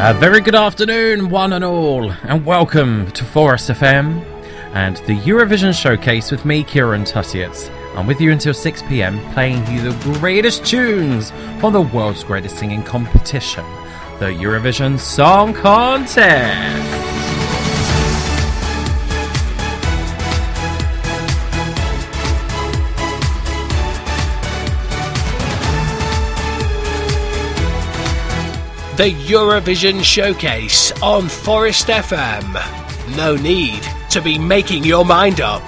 A very good afternoon, one and all, and welcome to Forest FM and the Eurovision Showcase with me, Kieran Tussiett. I'm with you until 6 p.m, playing you the greatest tunes from the world's greatest singing competition, the Eurovision Song Contest. The Eurovision Showcase on Forest FM. No need to be making your mind up.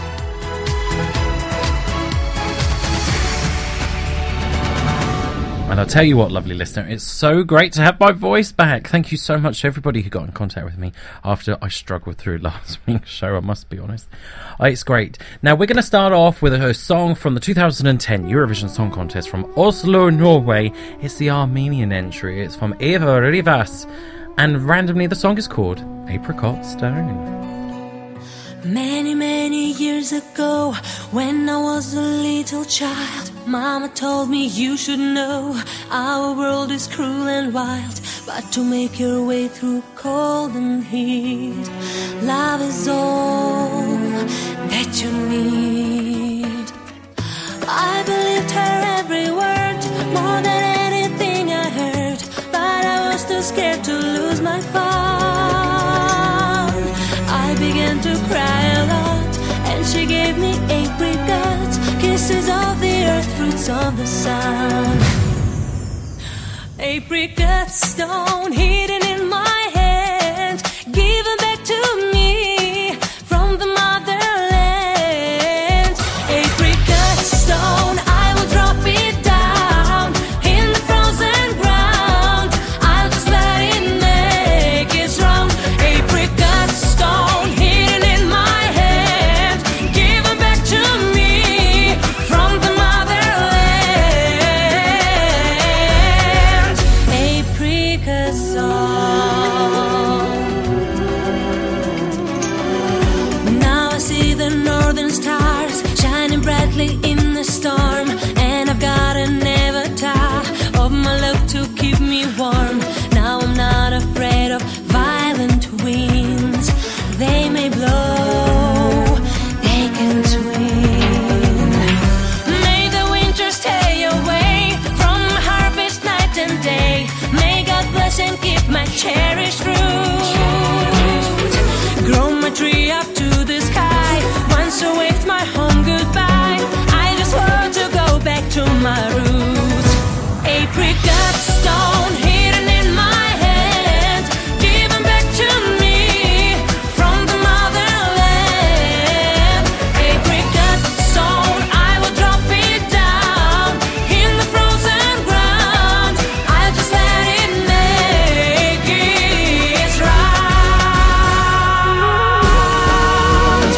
And I'll tell you what, lovely listener, it's so great to have my voice back. Thank you so much to everybody who got in contact with me after I struggled through last week's show, I must be honest. It's great. Now, we're going to start off with a song from the 2010 Eurovision Song Contest from Oslo, Norway. It's the Armenian entry. It's from Eva Rivas. And randomly, the song is called Apricot Stone. Many, many years ago, when I was a little child, Mama told me you should know our world is cruel and wild, but to make your way through cold and heat, love is all that you need. I believed her every word, more than anything I heard, but I was too scared to lose my fun. I began to cry a lot, and she gave me apricots, kisses of the earth, fruits of the sun. Apricot stone hidden in my hand, given back to me from the motherland. Apricot stone, I will drop it down in the frozen ground. I'll just let it make it strong. Apricot stone hidden in my hand, given back to me from the motherland. Apricot song. Now I see the northern stars shining brightly in the storm, and I've got an avatar of my love to keep me warm. Now I'm not afraid of violent winds. They may blow, they can swing. May the winter stay away from harvest night and day. May God bless and keep my cherished fruit. Grow my tree up to the sky. Once I waved my home goodbye, I just want to go back to my roots. Apricot stone hidden in my hand, given back to me from the motherland. Apricot stone, I will drop it down in the frozen ground. I'll just let it make its round.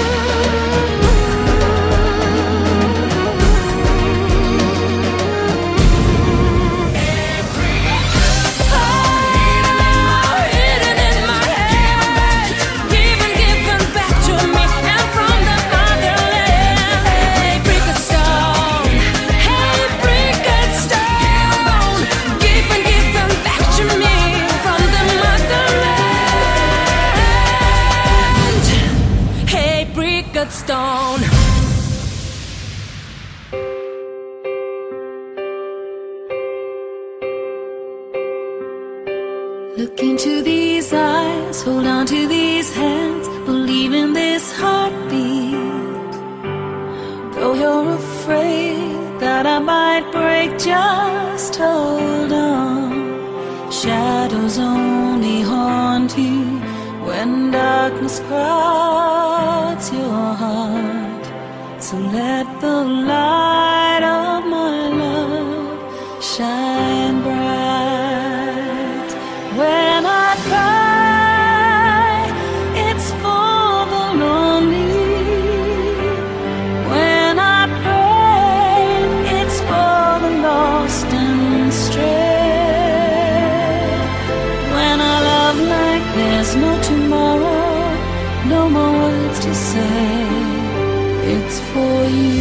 Hidden in my hand, given back to me and from the motherland. Apricot stone, apricot stone, given back to me from the motherland. Apricot stone. Look into these eyes, hold on to these hands, believe in this heartbeat. Though you're afraid that I might break, just hold on. Shadows only haunt you when darkness crowds your heart. So let the light of my love shine bright. When I cry, it's for the lonely. When I pray, it's for the lost and stray. When I love like there's no tomorrow, no more words to say, it's for you.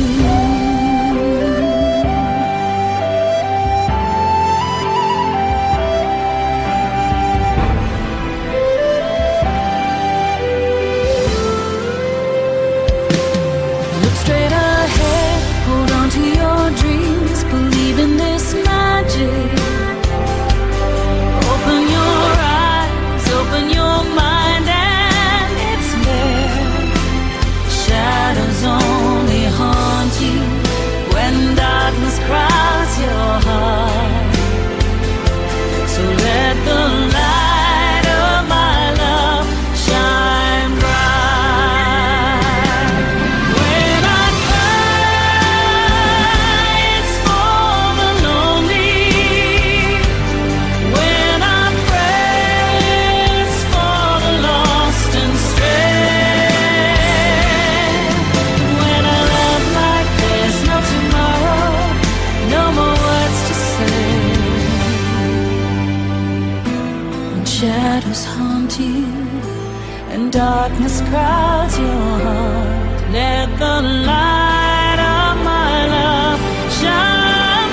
shadows haunt you and darkness crowds your heart. Let the light of my love shine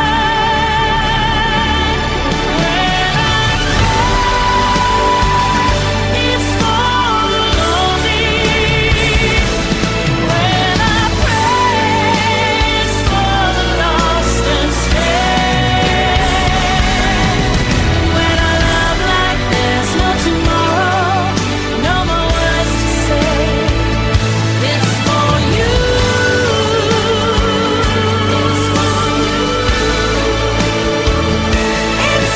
bright. When I pray, it's for the lonely. When I pray, it's for the lost and scared. When I love like there's no tomorrow, no more words to say. It's for you. It's for you. It's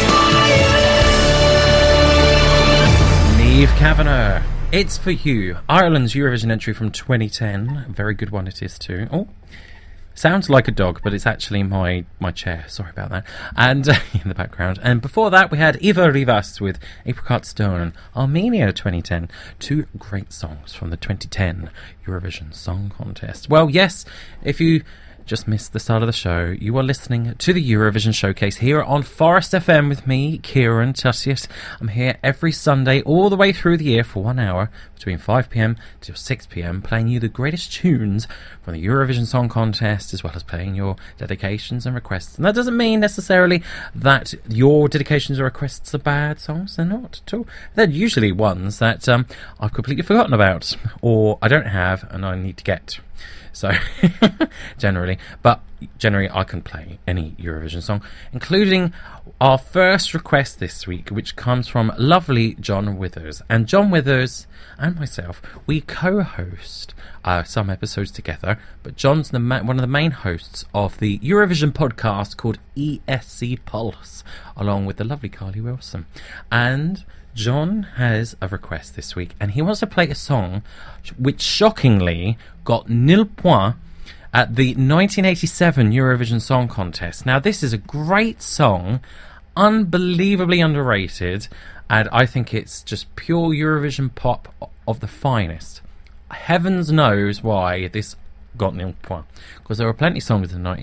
for you. Niamh Kavanagh. It's for you. Ireland's Eurovision entry from 2010. A very good one it is too. Oh, sounds like a dog, but it's actually my chair. Sorry about that. And in the background. And before that, we had Eva Rivas with Apricot Stone and Armenia 2010. Two great songs from the 2010 Eurovision Song Contest. Well, yes, if you just missed the start of the show, you are listening to the Eurovision Showcase here on Forest FM with me, Kieran Tussius. I'm here every Sunday all the way through the year for 1 hour between 5pm to 6pm, playing you the greatest tunes from the Eurovision Song Contest, as well as playing your dedications and requests. And that doesn't mean necessarily that your dedications or requests are bad songs. They're not at all. They're usually ones that I've completely forgotten about, or I don't have and I need to get. So, generally I can play any Eurovision song, including our first request this week, which comes from lovely John Withers. And John Withers and myself, we co-host some episodes together, but John's one of the main hosts of the Eurovision podcast called ESC Pulse, along with the lovely Carly Wilson. And John has a request this week, and he wants to play a song which shockingly got 0 points at the 1987 Eurovision Song Contest. Now, this is a great song, unbelievably underrated, and I think it's just pure Eurovision pop of the finest. Heavens knows why this got 0 points, because there were plenty of songs in the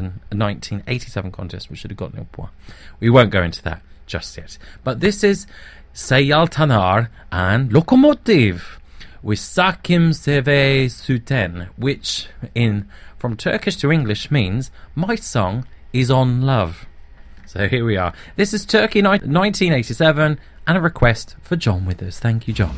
1987 contest which should have got 0 points. We won't go into that just yet. But this is Seyal Taner and Lokomotiv with Sakim Seve Suten, which from Turkish to English means my song is on love. So here we are. This is Turkey 1987 and a request for John Withers. Thank you, John.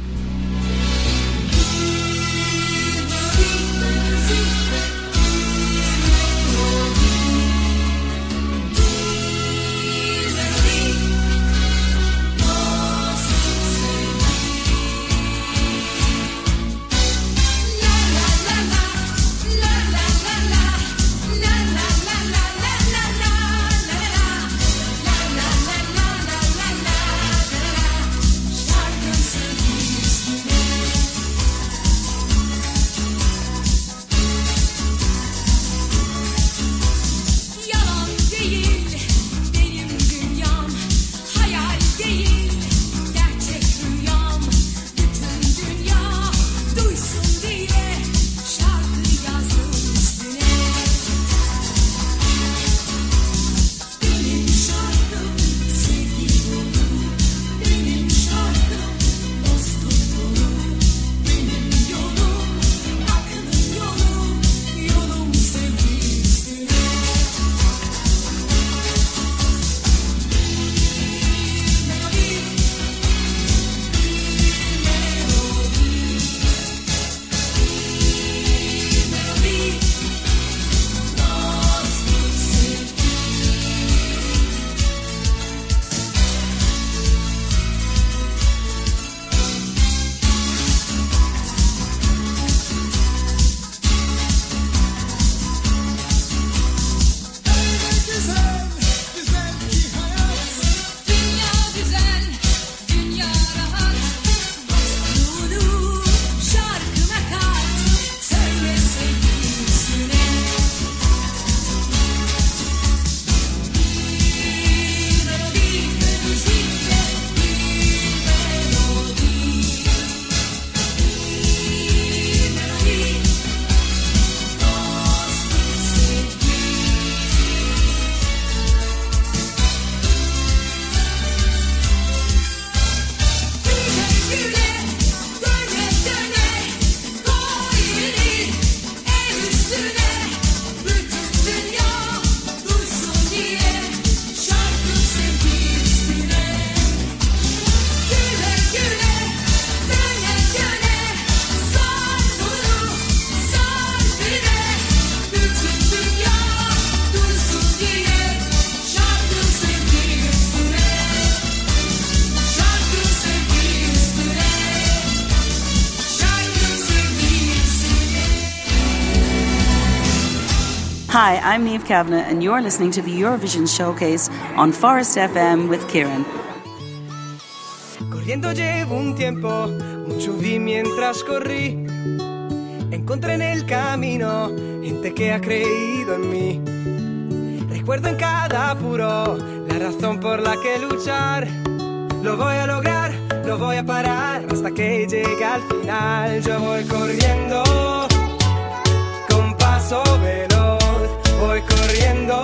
Hi, I'm Niamh Kavanagh, and you're listening to the Eurovision Showcase on Forest FM with Kieran. Corriendo llevo un tiempo, mucho vi mientras corrí. Encontré en el camino gente que ha creído en mí. Recuerdo en cada apuro la razón por la que luchar. Lo voy a lograr, no voy a parar hasta que llegue al final. Yo voy corriendo con paso veloz, voy corriendo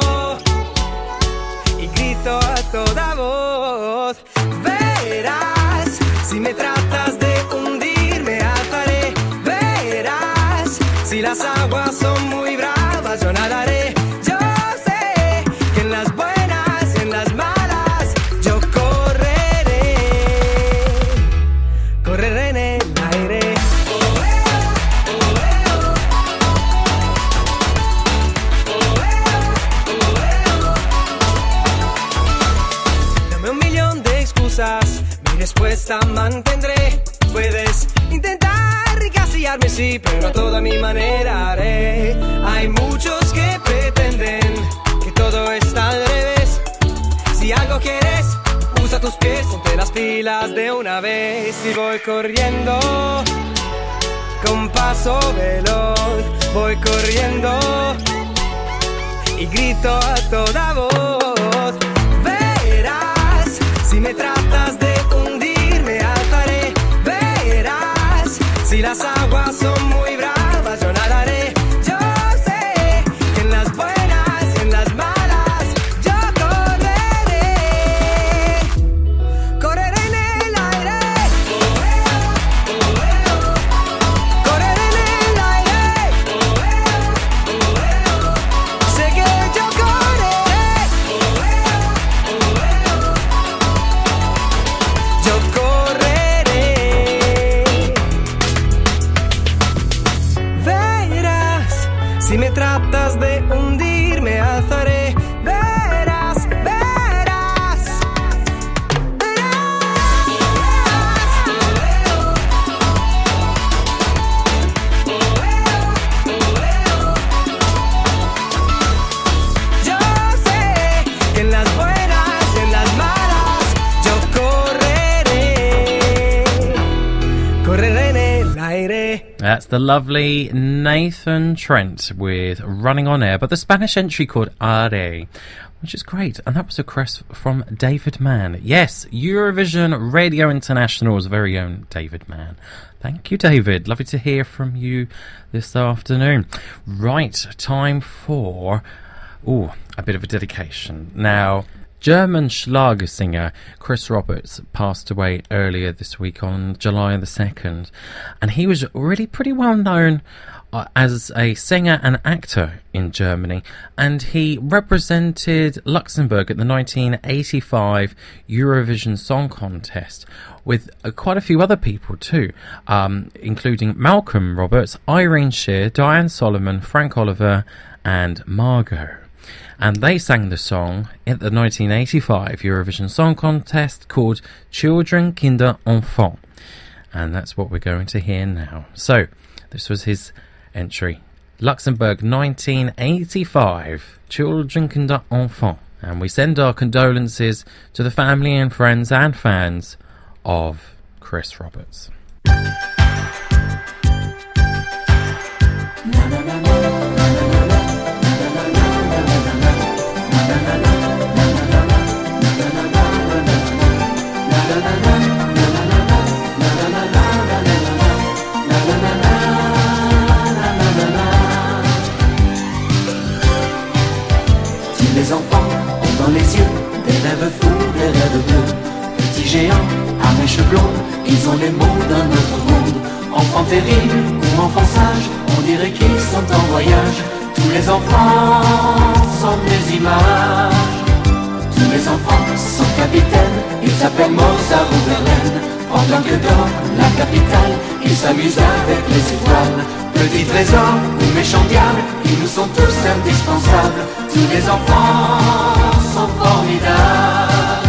y grito a toda voz. Verás, si me tratas de hundir me alzaré. Verás, si las aguas son muy bravas yo nadaré. Yo sé que en las buenas y en las malas yo correré. Correré en el aire. Dame un millón de excusas, mi respuesta mantendré. Puedes intentar encasillarme, sí, pero a toda mi manera haré. Hay muchos que pretenden que todo está al revés. Si algo quieres, usa tus pies, ponte las pilas de una vez. Y voy corriendo con paso veloz, voy corriendo y grito a toda voz. Verás, si me tratas de hundir me alzaré. Verás, si las aguas son muy bravas yo nadaré. Yo sé que en las buenas y en las malas yo correré. Correré en el aire. Correré en el aire. Sé que yo correré. Yo correré. Verás, si me tratas de hundir me alzaré. Verás, verás, yo sé que en las buenas y en las malas yo correré. Correré en el aire. That's the lovely Nathan Trent with Running on Air, but the Spanish entry called Are, which is great. And that was a request from David Mann. Yes, Eurovision Radio International's very own David Mann. Thank you, David. Lovely to hear from you this afternoon. Right, time for a bit of a dedication. Now, German Schlager singer Chris Roberts passed away earlier this week on July the 2nd, and he was really pretty well known as a singer and actor in Germany, and he represented Luxembourg at the 1985 Eurovision Song Contest with quite a few other people too, including Malcolm Roberts, Irene Shear, Diane Solomon, Frank Oliver and Margot. And they sang the song at the 1985 Eurovision Song Contest called Children, Kinder, Enfants. And that's what we're going to hear now. So, this was his entry. Luxembourg 1985, Children, Kinder, Enfants. And we send our condolences to the family and friends and fans of Chris Roberts. Les enfants ont dans les yeux des rêves fous, des rêves bleus. Petits géants à mèches blondes, ils ont les mots d'un autre monde. Enfants terribles ou enfants sages, on dirait qu'ils sont en voyage. Tous les enfants sont des images. Tous les enfants sont capitaines, ils s'appellent Mozart ou Verlaine. Pendant que dans la capitale, ils s'amusent avec les étoiles. Petits trésors ou méchants diables, ils nous sont tous indispensables. Tous les enfants sont formidables.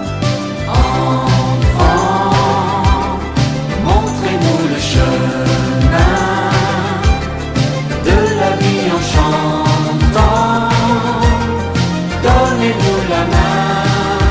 Enfants, montrez-nous le chemin de la vie en chantant. donnez-nous la main.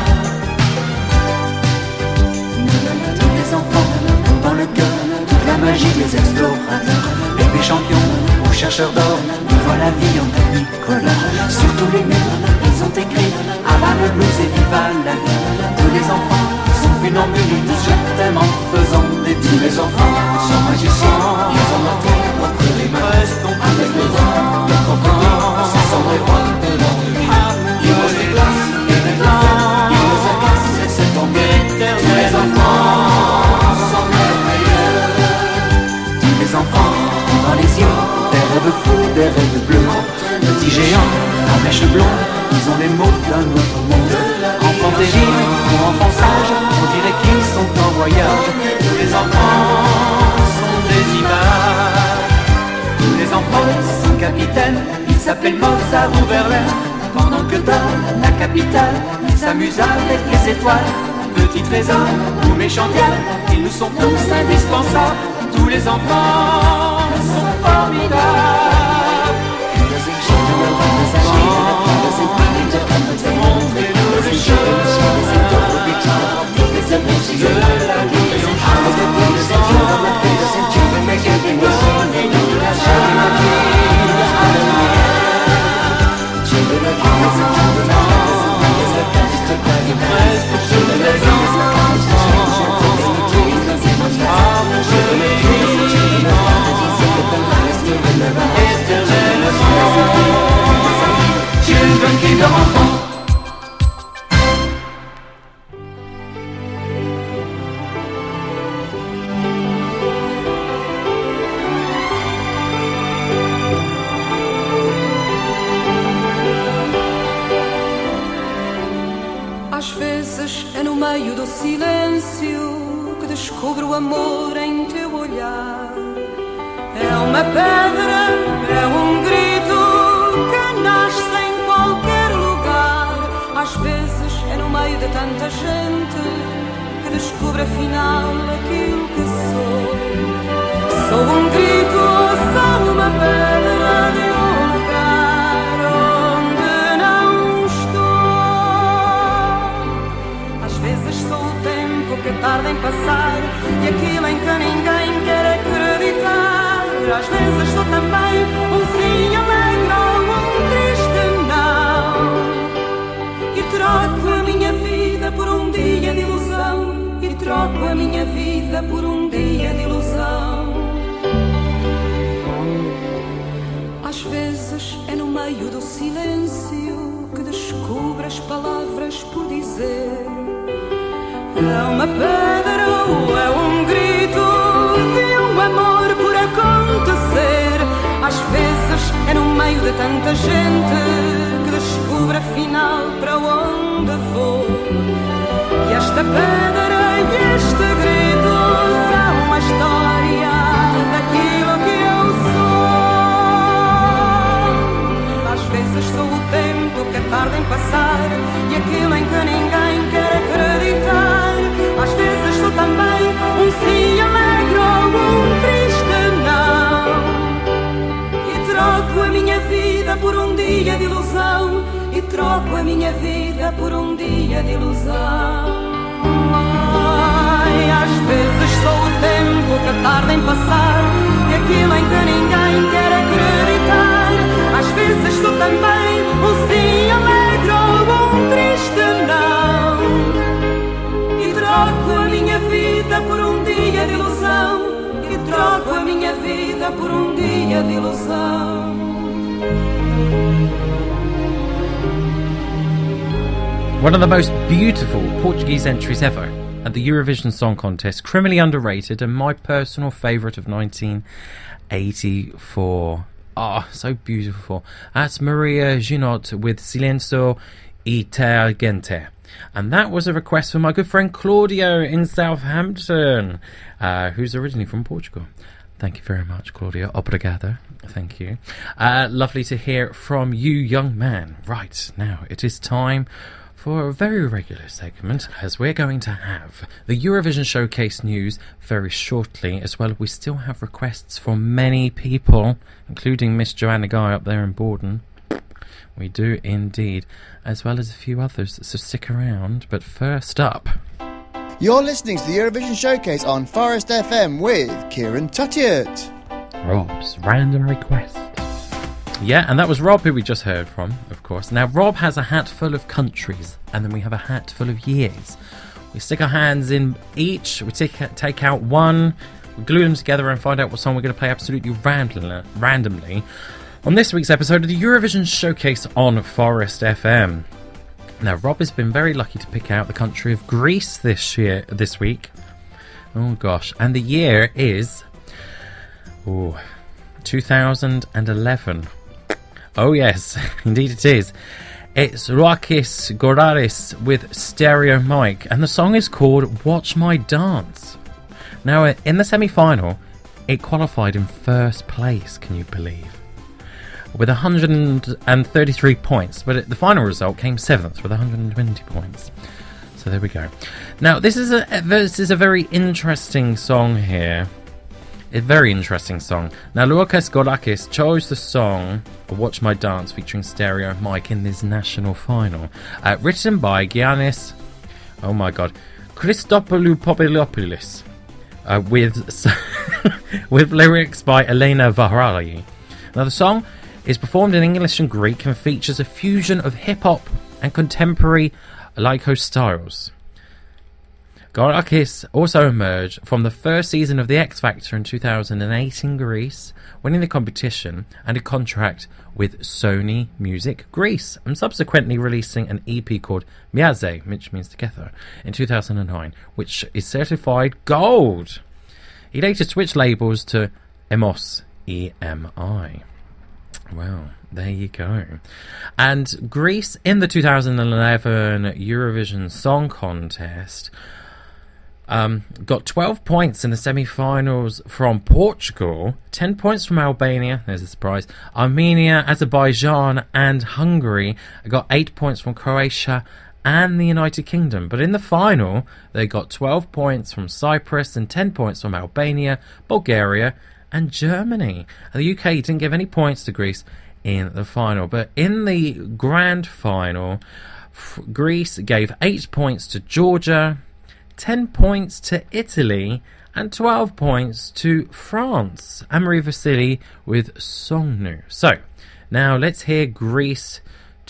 Tous les enfants ont dans le cœur toute la magie des explorateurs, les champions ou chercheurs d'or, vivent la vie en Nicolas. Sur tous les murs, ils ont écrit Abat le blues et viva la vie. Tous les enfants sont funambules, ils disent je t'aime en faisant des tous les enfants sont magiciens, ils ont leur tête entre les mains. Restons avec le vent, le crocodile, ce sont les rois de l'ennui. Ils mangent des glaces et des blancs, ils nous agacent et c'est tombé. Tous les enfants sont merveilleux. Tous les enfants ont dans les yeux des rêves fous, des rêves bleus. Petits géants, à mèche blonde, ils ont les mots d'un autre monde. Enfants terribles ou enfants sages, on dirait qu'ils sont en voyage. Tous les enfants sont des images. Tous les enfants sont capitaines, ils s'appellent Mozart ou Verlaine. Pendant que dans la capitale, ils s'amusent avec les étoiles. Petits trésors ou méchants diables, ils nous sont tous indispensables. Tous les enfants sont formidables. Montrez-nous le chemin de la vie. Donnez-nous la Children, kingdom of God. Às vezes é no meio do silêncio que descubro o amor em teu olhar. É uma pedra, é um grito que nasce em qualquer lugar. Às vezes é no meio de tanta gente que descubro afinal aquilo que sou. Sou um grito, sou uma pedra de um lugar onde não estou. Às vezes sou o tempo que tarda em passar e aquilo em que ninguém quer acreditar. Às vezes sou também um sim alegre ou um triste não. E troco a minha vida por um dia de ilusão. E troco a minha vida por um dia de ilusão. Às vezes é no meio do silêncio que descubro as palavras por dizer. É uma pedra ou é um grito de um amor por acontecer. Às vezes é no meio de tanta gente que descubro afinal para onde vou. E esta pedra e este grito são a história daquilo que eu sou. Às vezes sou o tempo que tarda em passar e aquilo em que ninguém quer acreditar. Às vezes sou também um sim alegre ou um triste não. E troco a minha vida por um dia de ilusão. E troco a minha vida por um dia de ilusão. Ai, às vezes sou o tempo que tarda em passar e aquilo em que ninguém quer acreditar. Às vezes sou também um sim alegre ou um triste não. E troco a minha vida por um dia de ilusão. E troco a minha vida por um dia de ilusão. One of the most beautiful Portuguese entries ever at the Eurovision Song Contest, criminally underrated and my personal favourite of 1984. Ah, so beautiful. That's Maria Ginot with Silêncio e Ter Gente. And that was a request from my good friend Claudio in Southampton, who's originally from Portugal. Thank you very much, Claudio. Obrigado. Thank you. Lovely to hear from you, young man. Right, now it is time for a very regular segment, as we're going to have the Eurovision Showcase news very shortly, as well. We still have requests from many people, including Miss Joanna Guy up there in Borden. We do indeed, as well as a few others, so stick around. But first up... You're listening to the Eurovision Showcase on Forest FM with Kieran Tuttiett. Rob's Random Request. Yeah, and that was Rob who we just heard from, of course. Now, Rob has a hat full of countries, and then we have a hat full of years. We stick our hands in each, we take out one, we glue them together and find out what song we're going to play absolutely randomly on this week's episode of the Eurovision Showcase on Forest FM. Now, Rob has been very lucky to pick out the country of Greece this week. Oh gosh, and the year is 2011. Oh yes, indeed it is. It's Rouakis Goraris with Stereo Mic, and the song is called Watch My Dance. Now, in the semi-final, it qualified in first place, can you believe? With 133 points, but the final result came 7th with 120 points. So there we go. Now, this is a very interesting song here. A very interesting song. Now, Rouakis Gorakis chose the song Watch My Dance featuring Stereo Mic in this national final. Written by Giannis, oh my god, Christopoulou Popolopoulos, with lyrics by Elena Vahrali. Now, the song is performed in English and Greek and features a fusion of hip-hop and contemporary Laiko styles. Gorakis also emerged from the first season of The X Factor in 2008 in Greece, winning the competition and a contract with Sony Music Greece, and subsequently releasing an EP called Miaze, which means together, in 2009, which is certified gold. He later switched labels to Emos, EMI. Well, there you go. And Greece, in the 2011 Eurovision Song Contest, got 12 points in the semi-finals from Portugal, 10 points from Albania, there's a surprise, Armenia, Azerbaijan and Hungary got 8 points from Croatia and the United Kingdom. But in the final, they got 12 points from Cyprus and 10 points from Albania, Bulgaria and Germany. And the UK didn't give any points to Greece in the final. But in the grand final, Greece gave 8 points to Georgia, 10 points to Italy, and 12 points to France. Anne-Marie Vasili with Songnu. So, now let's hear Greece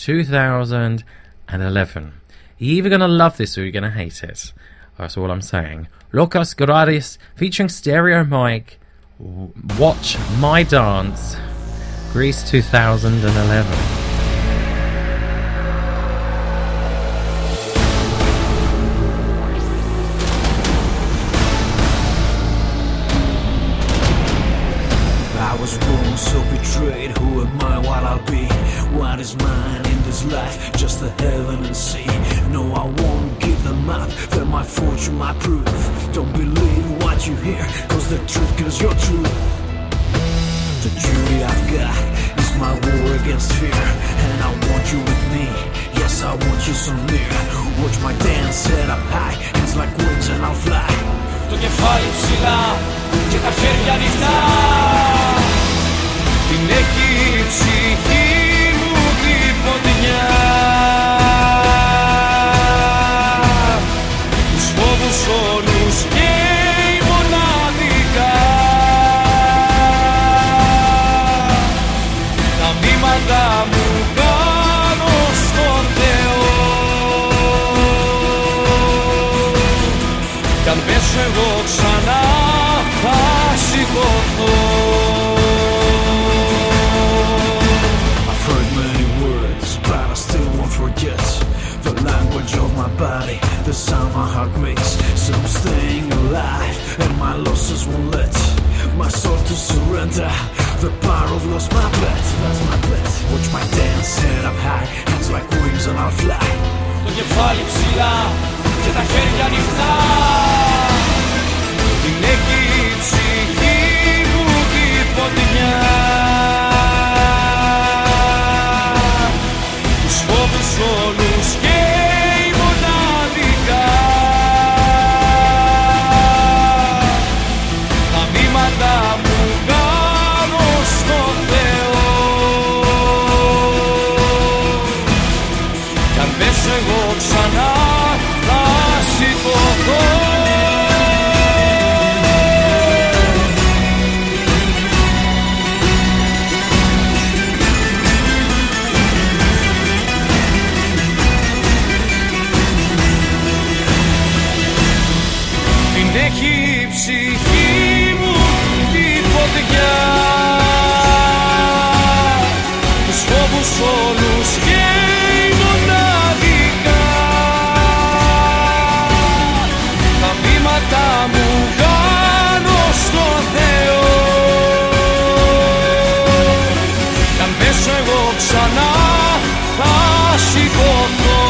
2011. You're either going to love this or you're going to hate it. That's all I'm saying. Rouakis Goraris featuring Stereo Mic. Watch My Dance. Greece 2011. was born so betrayed. Who am I, what I'll be? What is mine in this life? Just the heaven and sea. No, I won't give them up. They're my fortune, my proof. Don't believe what you hear, cause the truth kills your truth. The jury I've got is my war against fear, and I want you with me. Yes, I want you so near. Watch my dance set up high. It's like wings and I'll fly. Το κεφάλι ψηλά και τα χέρια ανοιχτά. Την έχει η ψυχή μου τη φωτεινιά. Τους φόβους όλους και μοναδικά. Τα βήματα μου κάνω στον Θεό. Κι αν πέσω εγώ ξανά θα σηκωθώ. I've heard many words, but I still won't forget the language of my body, the sound my heart makes. So I'm staying alive, and my losses won't let my soul to surrender. The power of lost my blood, that's my blood. Watch my dance set up high, hands like wings and I'll fly. Το κεφάλι ψηλά και τα χέρια ανοιχτά. Την έχει η ψυχή μου τη φωτεινιά. Τους φόβους όλους και η μοναδικά. Τα βήματα μου κάνω στον Θεό. ξανά θα σηκωθώ. Την έχει η ψυχή μου τη φωτιά, τους φόβους όλους γέει μοναδικά. Τα βήματα μου κάνω στο Θεό, κι αν πέσω εγώ ξανά θα σηκωθώ.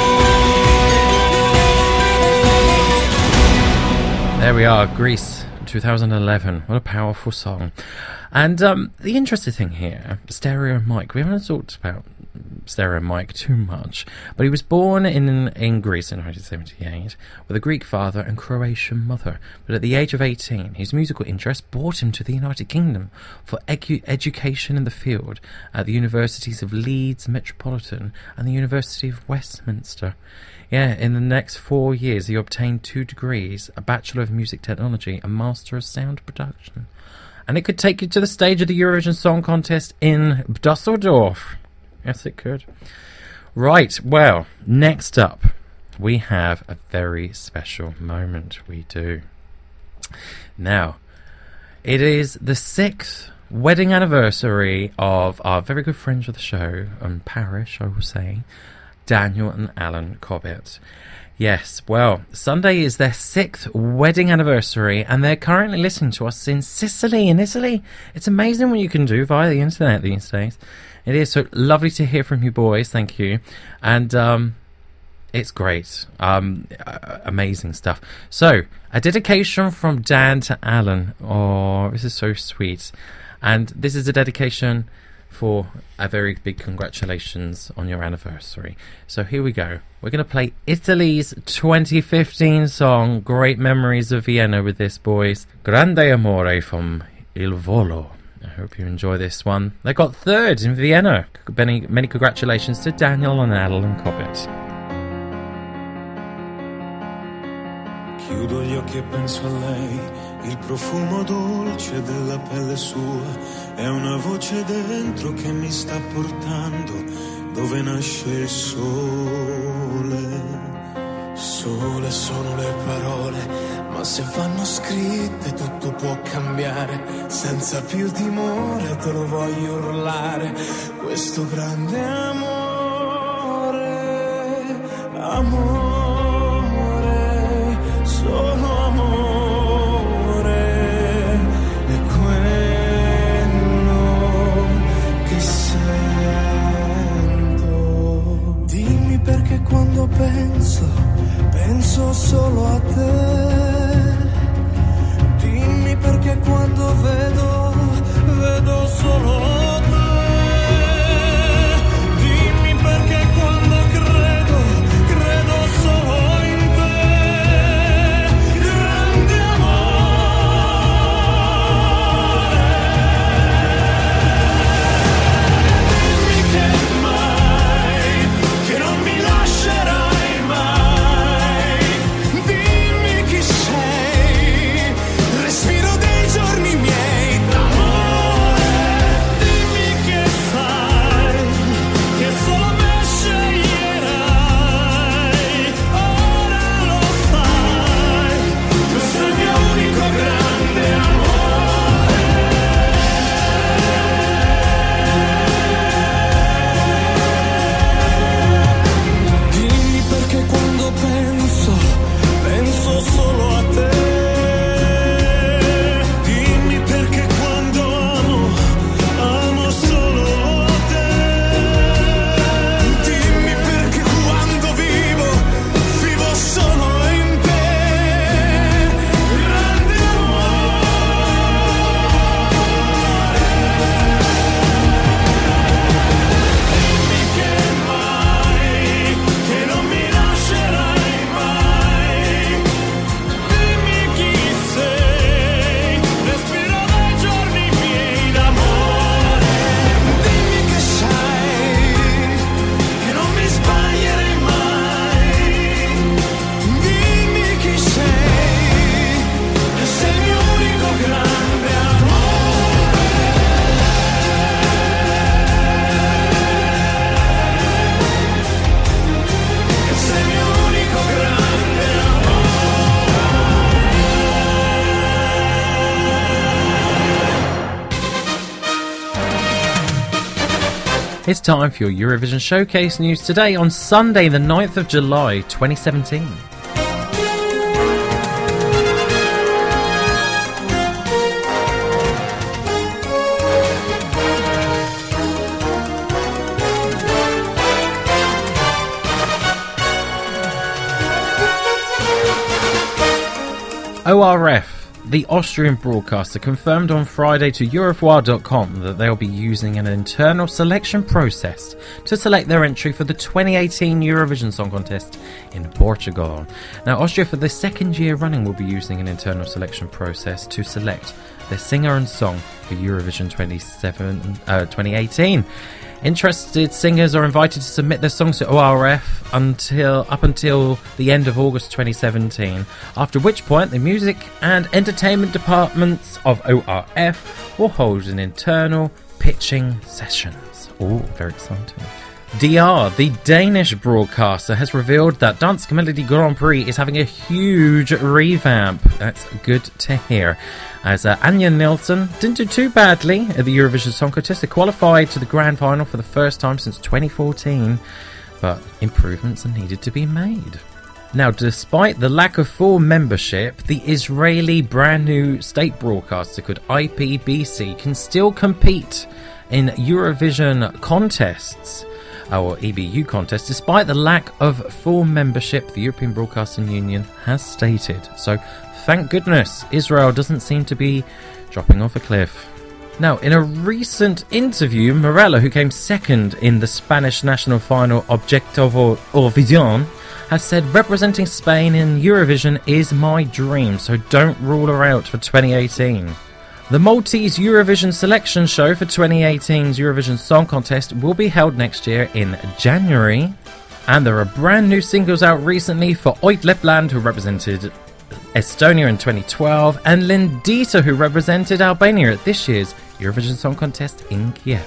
There we are, Grease, 2011. What a powerful song. And the interesting thing here, Stereo Mike. We haven't talked about Stereo Mike too much, but he was born in Greece in 1978 with a Greek father and Croatian mother. But at the age of 18, his musical interest brought him to the United Kingdom for education in the field at the universities of Leeds Metropolitan and the University of Westminster. Yeah, in the next 4 years, he obtained 2 degrees, a Bachelor of Music Technology, a Master of Sound Production. And it could take you to the stage of the Eurovision Song Contest in Dusseldorf. Yes, it could. Right, well, next up, we have a very special moment. We do. Now, it is the 6th wedding anniversary of our very good friends of the show, parish, I will say, Daniel and Alan Cobbett. Yes, well, Sunday is their 6th wedding anniversary, and they're currently listening to us in Sicily. In Italy, it's amazing what you can do via the internet these days. It is so lovely to hear from you boys. Thank you, and it's great, amazing stuff. So, a dedication from Dan to Alan. Oh, this is so sweet, and this is a dedication for a very big congratulations on your anniversary. So here we go. We're going to play Italy's 2015 song, Great Memories of Vienna, with this, boys. Grande Amore from Il Volo. I hope you enjoy this one. They got 3rd in Vienna. Many congratulations to Daniel and Alan Cobbett. Chiudo gli occhi e penso a lei, il profumo dolce della pelle sua, è una voce dentro che mi sta portando dove nasce il sole. Sole sono le parole, ma se vanno scritte tutto può cambiare, senza più timore te lo voglio urlare, questo grande amore, amore. Solo amore è quello che sento. Dimmi perché quando penso solo a te. Dimmi perché quando vedo solo te. Dimmi perché quando credo solo in te. Respiro dei giorni miei d'amore. It's time for your Eurovision Showcase news today on Sunday the 9th of July 2017. ORF, the Austrian broadcaster, confirmed on Friday to Eurovoix.com that they'll be using an internal selection process to select their entry for the 2018 Eurovision Song Contest in Portugal. Now, Austria, for the second year running, will be using an internal selection process to select their singer and song for Eurovision 2018. Interested singers are invited to submit their songs to ORF up until the end of August 2017, after which point the music and entertainment departments of ORF will hold an internal pitching sessions. Oh, very exciting. DR, the Danish broadcaster, has revealed that Dansk Melodi Grand Prix is having a huge revamp. That's good to hear, as Anja Nielsen didn't do too badly at the Eurovision Song Contest. They qualified to the grand final for the first time since 2014, but improvements are needed to be made. Now, despite the lack of full membership, the Israeli brand new state broadcaster called IPBC can still compete in Eurovision contests, or EBU contest, despite the lack of full membership, the European Broadcasting Union has stated. So, thank goodness, Israel doesn't seem to be dropping off a cliff. Now, in a recent interview, Morella, who came second in the Spanish national final Objetivo Eurovisión, has said, representing Spain in Eurovision is my dream, so don't rule her out for 2018. The Maltese Eurovision selection show for 2018's Eurovision Song Contest will be held next year in January, and there are brand new singles out recently for Oit Lepland, who represented Estonia in 2012, and Lindita, who represented Albania at this year's Eurovision Song Contest in Kiev.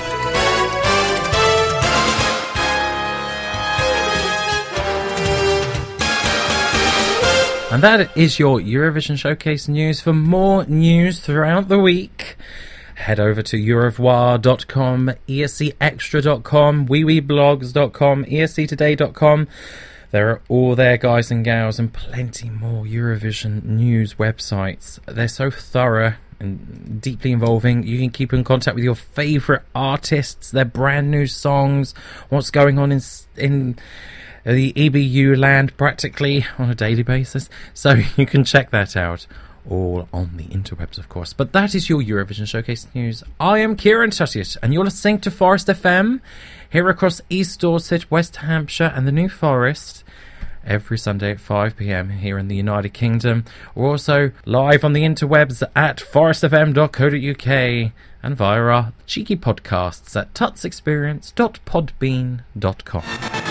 And that is your Eurovision Showcase news. For more news throughout the week, head over to Eurovoix.com, ESCExtra.com, WeWeBlogs.com, ESCToday.com. They're all there, guys and gals, and plenty more Eurovision news websites. They're so thorough and deeply involving. You can keep in contact with your favourite artists, their brand new songs, what's going on in the EBU land practically on a daily basis. So you can check that out all on the interwebs, of course. But that is your Eurovision Showcase news. I am Kieran Tuttiett, and you're listening to Forest FM here across East Dorset, West Hampshire and the New Forest every Sunday at 5 p.m. here in the United Kingdom. We're also live on the interwebs at forestfm.co.uk and via our cheeky podcasts at tutsexperience.podbean.com.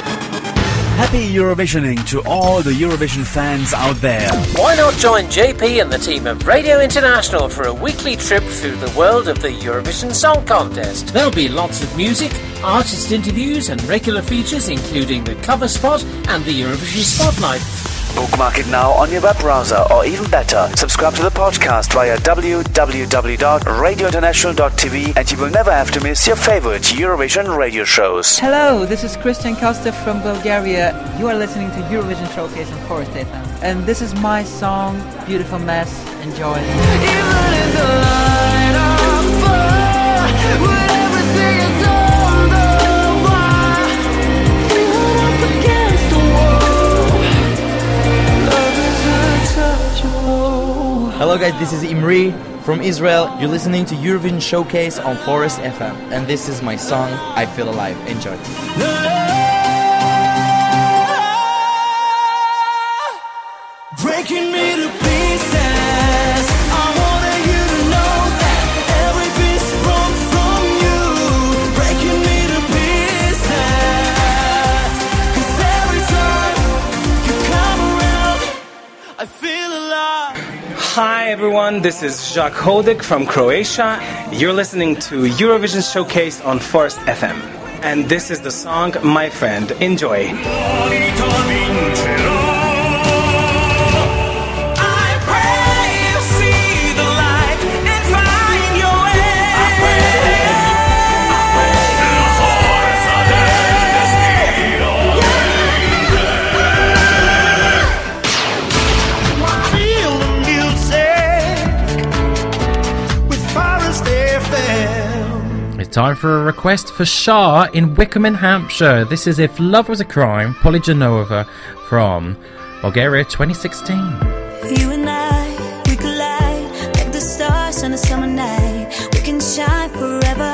Happy Eurovisioning to all the Eurovision fans out there. Why not join JP and the team of Radio International for a weekly trip through the world of the Eurovision Song Contest? There'll be lots of music, artist interviews and regular features including the cover spot and the Eurovision Spotlight. Bookmark it now on your web browser, or even better, subscribe to the podcast via www.radiointernational.tv and you will never have to miss your favorite Eurovision radio shows. Hello, this is Christian Kostev from Bulgaria. You are listening to Eurovision Showcase on Forest FM. And this is my song, Beautiful Mess. Enjoy. Even in the light of fire, when everything is on the wire, even up against the wall, love is untouchable. Hello guys, this is Imri from Israel. You're listening to Eurovision Showcase on Forest FM. And this is my song, I Feel Alive. Enjoy. Breaking me to pieces. I wanted you to know that every piece broke from you. Breaking me to pieces. 'Cause every time you come around, I feel alive. Hi everyone, this is Jacques Hodek from Croatia. You're listening to Eurovision Showcase on Forest FM. And this is the song My Friend. Enjoy. Fall Time for a request for Shah in Wickham in Hampshire. This is If Love Was a Crime, Polygenova from Bulgaria 2016. You and I, we collide like the stars on a summer night. We can shine forever.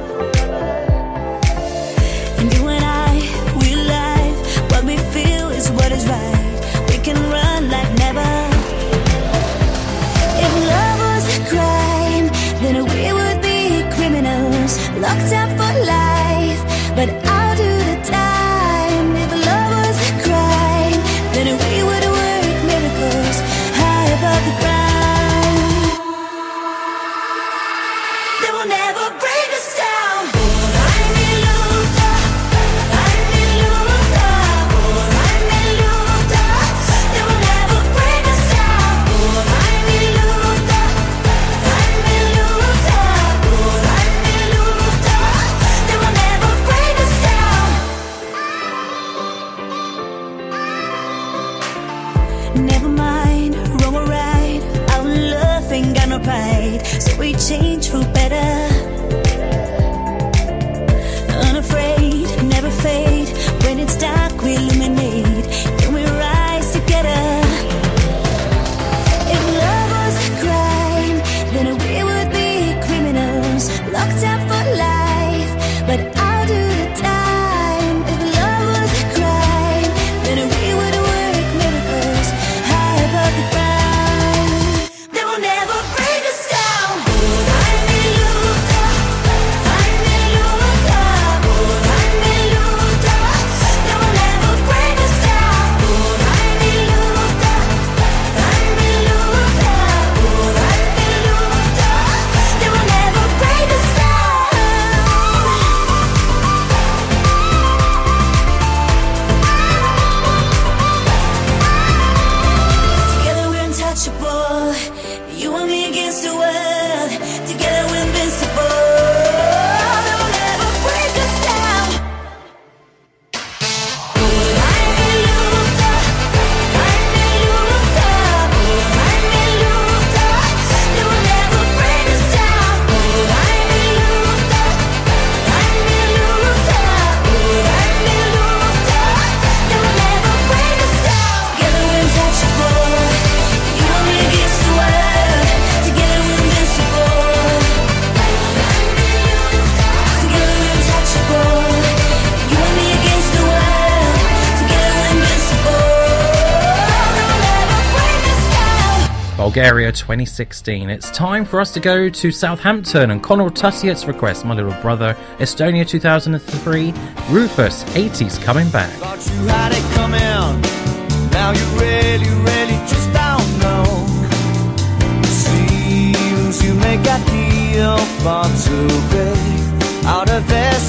And you and I, we live. What we feel is what is right. We can run like never. If love was a crime, then we would be criminals, locked up for life. But I'll do the time. If love was a crime, then we would work miracles high above the ground. They will never break us down. I'm in Luta, I'm in Luta, I'm in Luta. They will never break us down. I'm in Luta, I'm in Luta, I'm in Luta. They will never break us down. Never mind, wrong or right. Our love ain't got no pride, so we change for better. Unafraid, never fade. When it's dark, we illuminate. Then we rise together. If love was a crime, then we would be criminals, locked up for life. But I'll do the time. If love was a crime, then we would work miracles high above the ground. They will never break us down. I'm in Luta, I'm in Luta, I'm in Luta. They will never break us down. I'm in Luta, I'm in Luta, I'm in Luta. They will never break us down. Together we're untouchable. You and me against the world. Together we're invincible. They will never break us down. I'm in Luta, I'm in Luta, I'm in Luta. They will never break us down. I'm in Luta, I'm in Luta, I'm in Luta. They will never break us down. Together we're untouchable. You and me against the world. Together we're invincible. Together we're untouchable. You and me against the world. Together we're invincible. They will never break us down. Bulgaria 2016. It's time for us to go to Southampton and Conor Tussiet's request, My Little Brother, Estonia 2003, Rufus, 80s Coming Back. Thought you had it coming. Now you really just don't know. Seems you make a deal far too big out of this.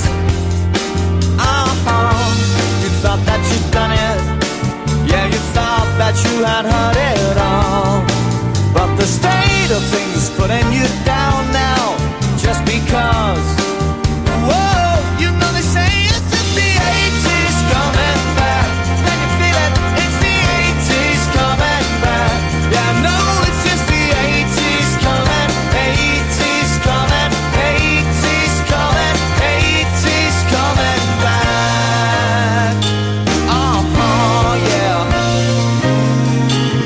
You thought that you'd done it. Yeah, you thought that you had heard it all. But the state of things putting you down now just because. Whoa, you know they say it's just the 80s coming back. Can you feel it? It's the 80s coming back. Yeah, no, it's just the 80s coming. 80s coming. 80s coming. 80s coming back. Yeah.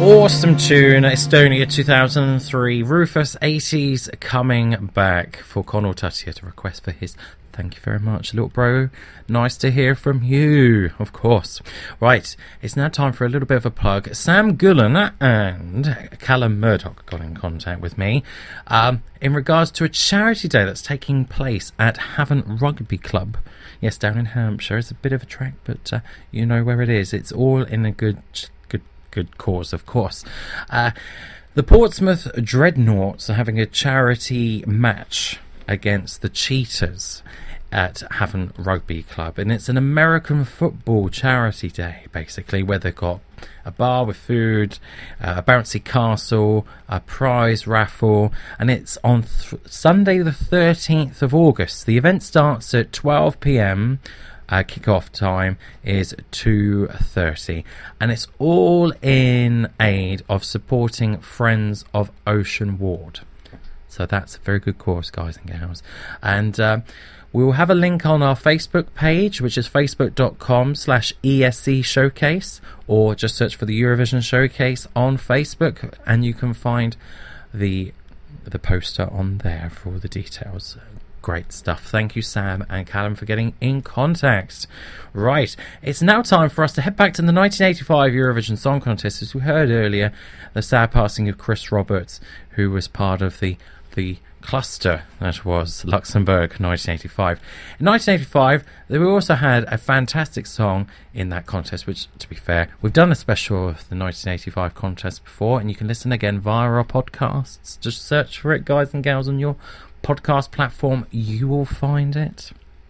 Awesome tune, Estonia 2003, Rufus 80s coming back for Conal Tuttier to request for his. Thank you very much, little bro. Nice to hear from you, of course. Right, it's now time for a little bit of a plug. Sam Gullen and Callum Murdoch got in contact with me in regards to a charity day that's taking place at Havant Rugby Club. Yes, down in Hampshire. It's a bit of a trek, but you know where it is. It's all in a good cause, of course. The Portsmouth Dreadnoughts are having a charity match against the Cheetahs at Havant Rugby Club, and it's an American football charity day, basically, where they've got a bar with food, a bouncy castle, a prize raffle, and it's on Sunday the 13th of August. The event starts at 12 p.m. Kick-off time is 2:30, and it's all in aid of supporting Friends of Ocean Ward. So that's a very good cause, guys and gals. And we will have a link on our Facebook page, which is facebook.com/ESC Showcase, or just search for the Eurovision Showcase on Facebook, and you can find the poster on there for all the details. Great stuff. Thank you, Sam and Callum, for getting in contact. Right, it's now time for us to head back to the 1985 Eurovision Song Contest. As we heard earlier, the sad passing of Chris Roberts, who was part of the cluster that was Luxembourg 1985. In 1985, we also had a fantastic song in that contest, which, to be fair, we've done a special of the 1985 contest before, and you can listen again via our podcasts. Just search for it, guys and gals, on your podcast platform. You will find it.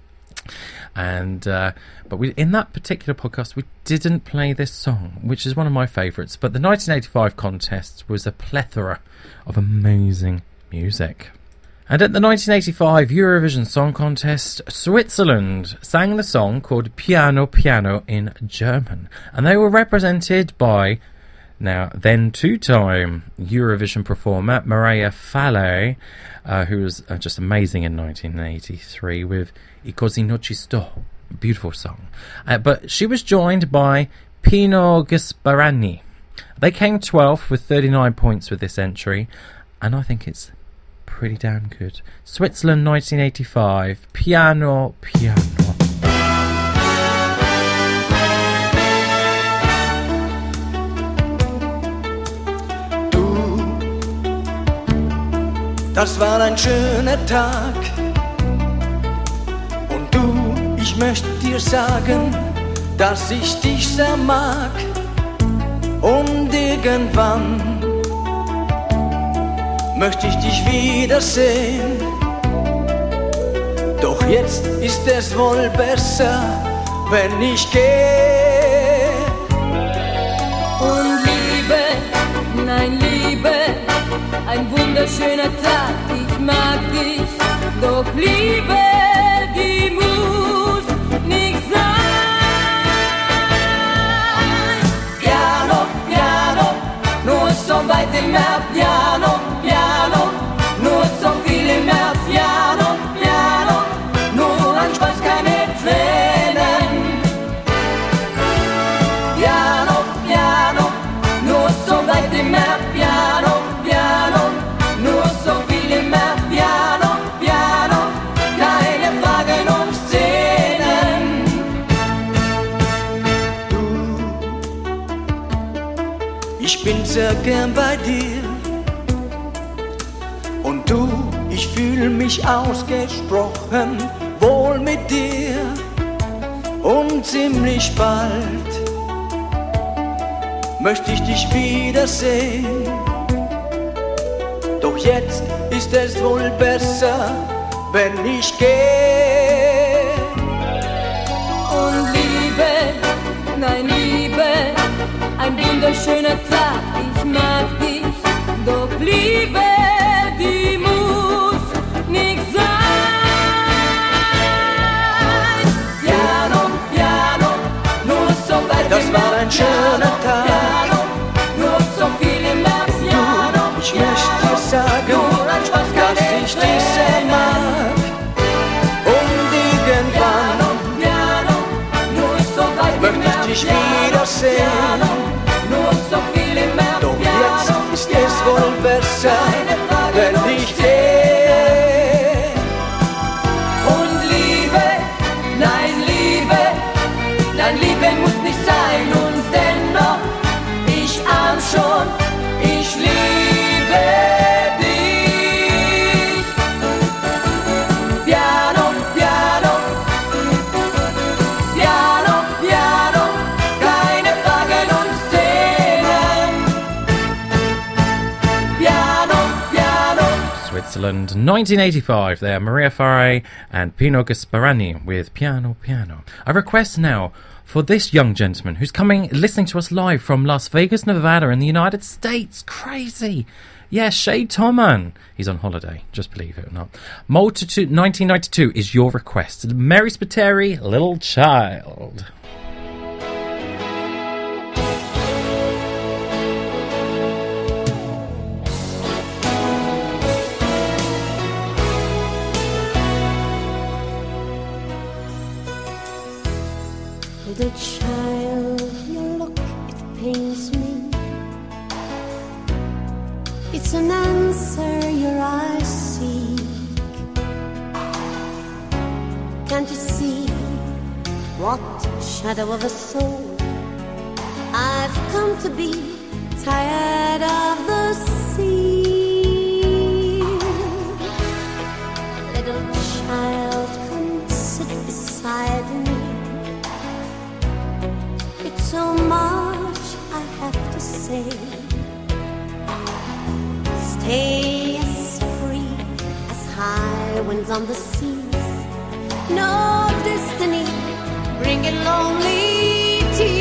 And but in that particular podcast, we didn't play this song, which is one of my favourites. But the 1985 contest was a plethora of amazing music. And at the 1985 Eurovision Song Contest, Switzerland sang the song called Piano Piano in German, and they were represented by then two-time Eurovision performer Mariah Falle, who was just amazing in 1983 with I Così non ci sto, beautiful song. But she was joined by Pino Gasparani. They came 12th with 39 points with this entry, and I think it's pretty damn good. Switzerland 1985, Piano Piano. Das war ein schöner Tag und du, ich möchte dir sagen, dass ich dich sehr mag und irgendwann möchte ich dich wiedersehen. Doch jetzt ist es wohl besser, wenn ich gehe. Und Liebe, nein Liebe, ein wunderschöner Tag, ich mag dich, doch Liebe, die muss nicht sein. Piano, piano, nur so weit im Meer, piano, piano, nur so viel im Meer, piano, piano, nur ein Spaß, keine Tränen. Piano, piano, nur so weit im Meer, piano, piano, nur so viel im Meer, piano, piano, keine Fragen und Szenen. Ich bin sehr gern bei dir und du, ich fühle mich ausgesprochen wohl mit dir und ziemlich bald möchte ich dich wiedersehen. Doch jetzt ist es wohl besser, wenn ich gehe. Und Liebe, nein Liebe, ein wunderschöner Tag, ich mag dich, doch Liebe, die muss nicht sein. Piano, piano, nur so weit das war ein schöner Tag. Piano, nur so viel im Meer, piano, ich möchte dir sagen, dass ich dich sehr mag. Und irgendwann piano, nur so weit möchte ich dich wiedersehen. nur so viel im Meer, Switzerland. 1985 there, Maria Faray and Pino Gasparani with Piano Piano. A request now for this young gentleman who's listening to us live from Las Vegas, Nevada in the United States. Crazy. Yeah, Shay Toman. He's on holiday, just believe it or not. Multitude 1992 is your request. Mary Spiteri, Little Child. Little child, your look, it pains me. It's an answer your eyes seek. Can't you see what shadow of a soul I've come to be? Tired of the sea. Little child, come sit beside me. It's so much I have to say. Stay as free as high winds on the seas. No destiny, bringing lonely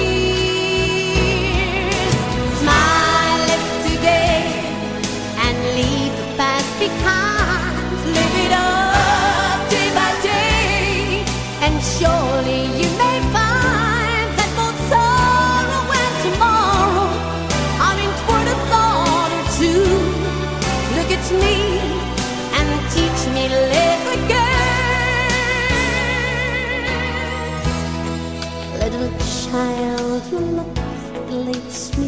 tears. Smile if today and leave the past behind. Live it up day by day, and surely you may find that both sorrow and tomorrow are in toward a thought or two. Look at me and teach me to live again. Little child, your look elates me.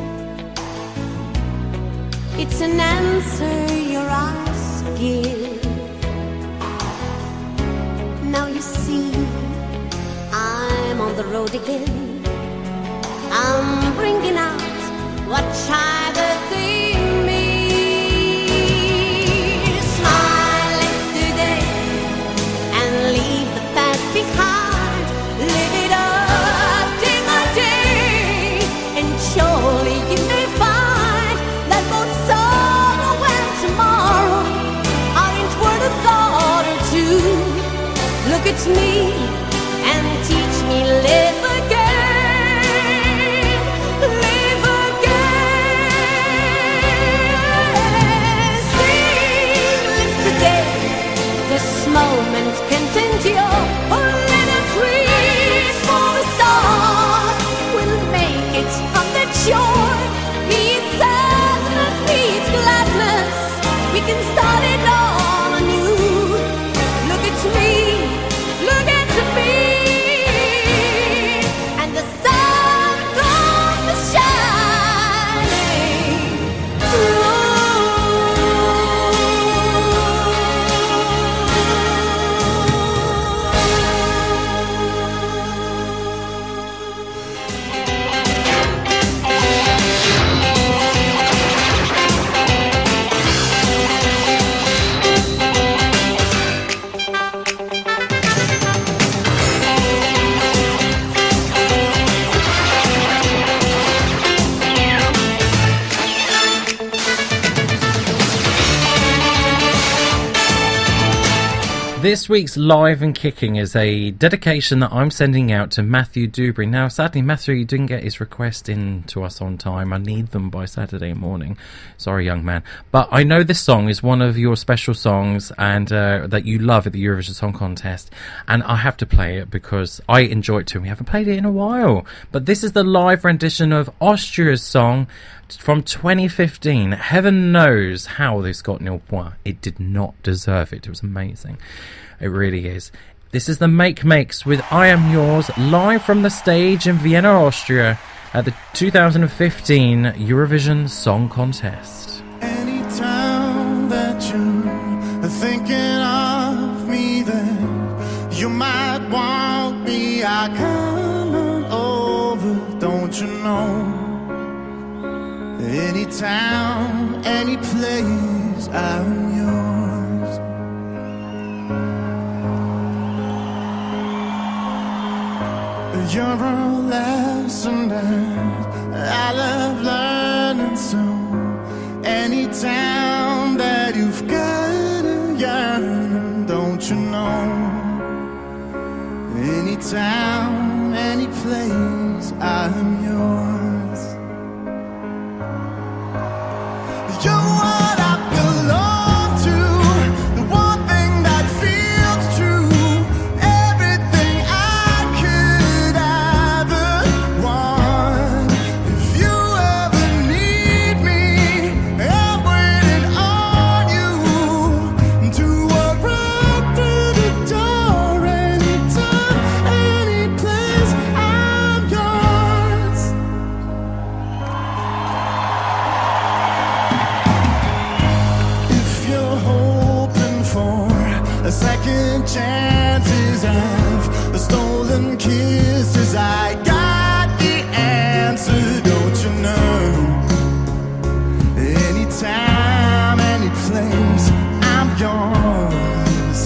It's an answer your eyes give. Now you see I'm on the road again. I'm bringing out what child within me. Smile today and leave the past behind. Live it up day by day, and surely you may find that both sorrow and tomorrow are in toward a thought or two. Look at me and teach me live again, live again. Sing, live today, this moment can't endure. Oh, let us reach for the stars. We'll make it on that shore. Meet sadness, meet gladness. We can start it all anew. Look at me, look at me, and the sun comes shining through. This week's Live and Kicking is a dedication that I'm sending out to Matthew Dewberry. Now, sadly, Matthew didn't get his request in to us on time. I need them by Saturday morning. Sorry, young man. But I know this song is one of your special songs and that you love at the Eurovision Song Contest. And I have to play it because I enjoy it too. We haven't played it in a while. But this is the live rendition of Austria's song from 2015. Heaven knows how this got nil point. It did not deserve it. It was amazing. It really is. This is the Make Makes with I Am Yours, live from the stage in Vienna, Austria at the 2015 Eurovision Song Contest. Anytime that you're thinking of me, then you might want me. I come on over, don't you know? Any town, any place, I'm yours. You're a lesson that I love learning, so any town that you've got town, any place, I'm yours. You're what I belong to, the one thing that feels true, everything I could ever want. If you ever need me, I'm waiting on you to walk right through the door. Anytime, any place, I'm yours. If you're hoping for a second chances of stolen kisses, I got the answer, don't you know? Anytime, any place, I'm yours.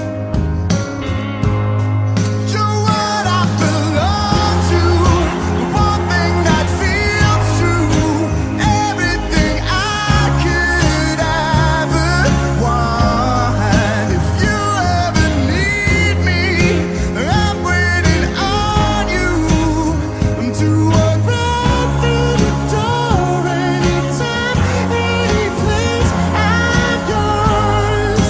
You're what I belong to, the one thing that feels true, everything I could ever want. If you ever need me, I'm waiting on you to walk right through the door. Anytime, any place, I'm yours.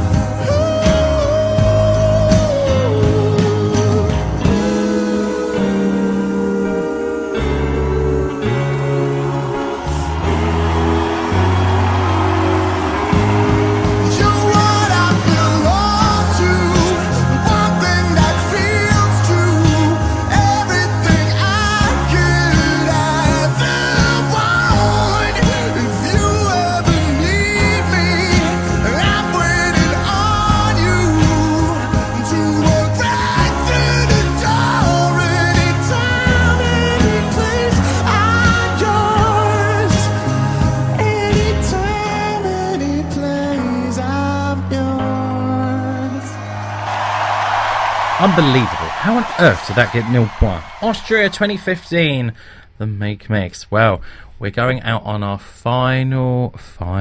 You're what I belong to, one thing that feels true, everything I could ever want. If you ever need me, I'm waiting on you to walk right through the door. Anytime, any place, I'm yours. Anytime, any place, I'm yours. Unbelievable. How on earth did that get nil point? Austria 2015, the Make Mix. Well, we're going out on our final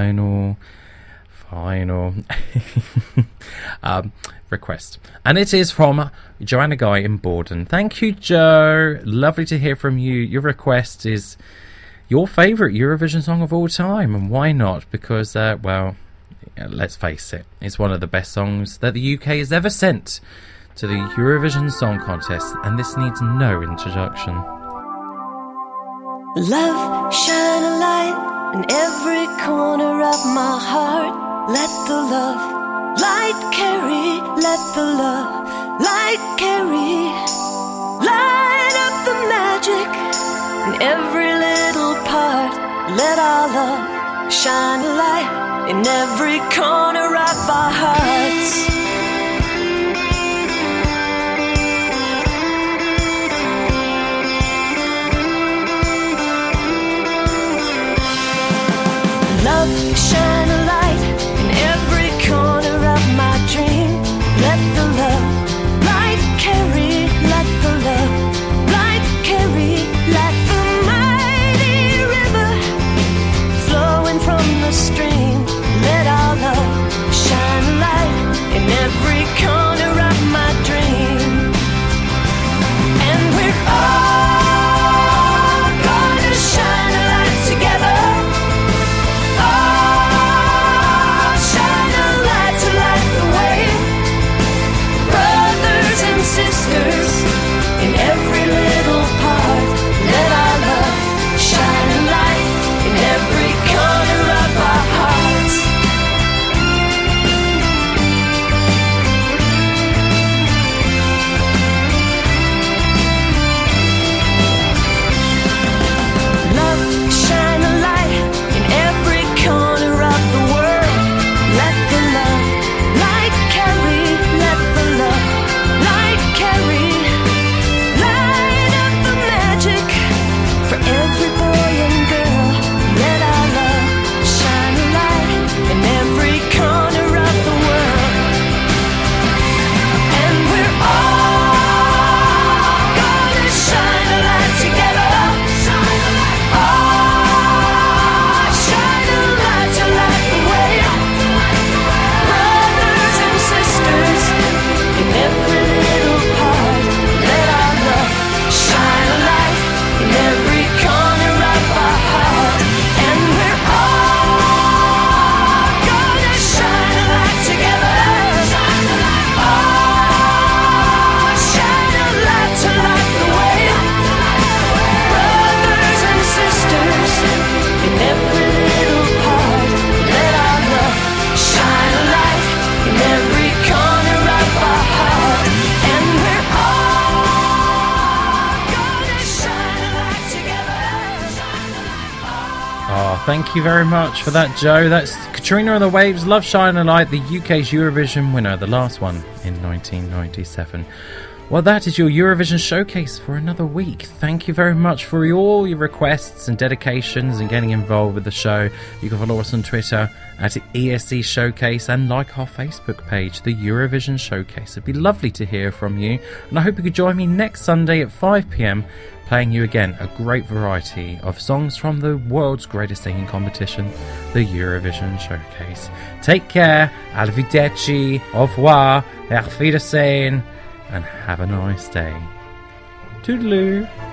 request. And it is from Joanna Guy in Borden. Thank you, Joe. Lovely to hear from you. Your request is your favourite Eurovision song of all time. And why not? Because, well, let's face it, it's one of the best songs that the UK has ever sent to the Eurovision Song Contest. And this needs no introduction. Love, shine a light in every corner of my heart. Let the love light carry, let the love light carry. Light up the magic in every little part. Let our love shine a light in every corner of our hearts. Love, shine a light in every corner of my dream. Let the love light carry, let the love light carry. Like the mighty river flowing from the stream. Let our love shine a light in every corner of my dream. And we're all gonna shine a light together. Oh, Oh, thank you very much for that, Joe. That's Katrina and the Waves, Love Shine a Light, the UK's Eurovision winner, the last one in 1997. Well, that is your Eurovision showcase for another week. Thank you very much for all your requests and dedications and getting involved with the show. You can follow us on Twitter at ESC Showcase and like our Facebook page, the Eurovision Showcase. It'd be lovely to hear from you, and I hope you could join me next Sunday at 5 p.m, playing you again a great variety of songs from the world's greatest singing competition, the Eurovision Showcase. Take care, arrivederci, au revoir, auf Wiedersehen, and have a nice day. Toodaloo.